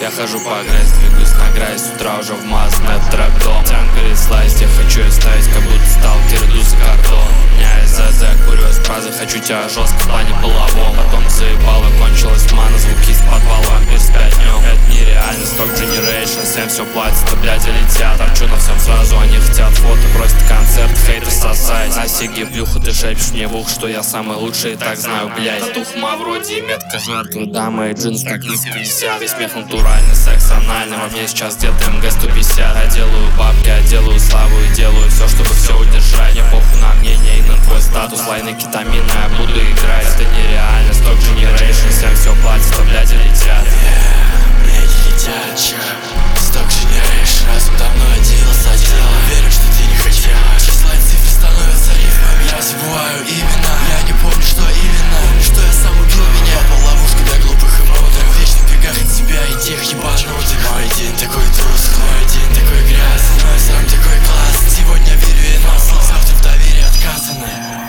Я хожу по грязь, двигаюсь на грязь. С утра уже вмазанный трэп-дом. Тян говорит слайс, я хочу оставить, как будто сталкер, иду за картон. Меня из ЗЗ, курю эспразы, хочу тебя жестко в плане половом. Потом заебало, кончилась мана, звуки из подвала, ампер с 5 днем. Это нереально, сток generation, всем все платят, а блядь летят. Торчу на всем сразу, они хотят фото, просят концерт, хейты сосать. На сиге плюху, ты шепчешь мне в ух, что я самый лучший, и так знаю, блядь. Татухма вроде и метка жертвы, да, мои джинсы так не 50. Весь смех натуральный, секс анальный, во мне сейчас где-то МГ 150. Я делаю бабки, я делаю славу и делаю все, чтобы все удержать. Мне похуй на мнение и на твой статус, лайны кетамина, я буду играть. Это нереально, сток generation, всем все платят, а блядь летят. Блядь летят, сток generation, разум давно оделся, уверен, что ты не хотел. Числа и цифры становятся рифмами, я забываю имена. Я не помню, что именно, помню, что я сам убил меня. Попал ловушку для глупых и мудрых, в вечных бегах от себя и тех ебанутых. Мой день такой тусклый, мой день такой грязный, мой сам такой классный. Сегодня верю и на слово, завтра в доверии отказано.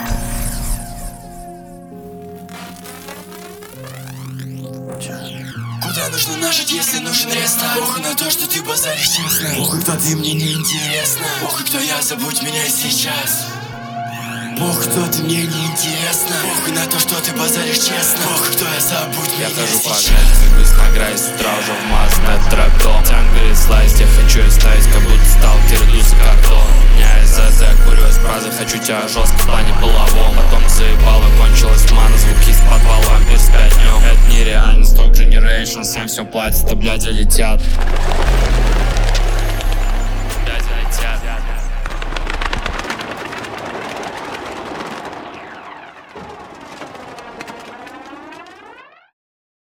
Куда нужно нажать, если нужен рестарт? Похуй на то, что ты базаришь честно. Похуй, кто ты, мне не интересно. Похуй, кто я, забудь меня сейчас. Похуй, кто ты, мне не интересно. Похуй на то, что ты базаришь честно. Похуй, кто я, забудь Я меня хожу по сейчас. грязь, двигаюсь на грязь. С утра уже вмазанный трэп-дом. Тян говорит слайс, я хочу оставить, как будто сталкер, иду за картон. Меня из ЗЗ, курю эспразы, хочу тебя жестко в плане половом. Потом заебало, кончилась мана, звуки из подвала, ампер с 5 днем. Это нереально, сток generation, всем все платят, а блядь летят.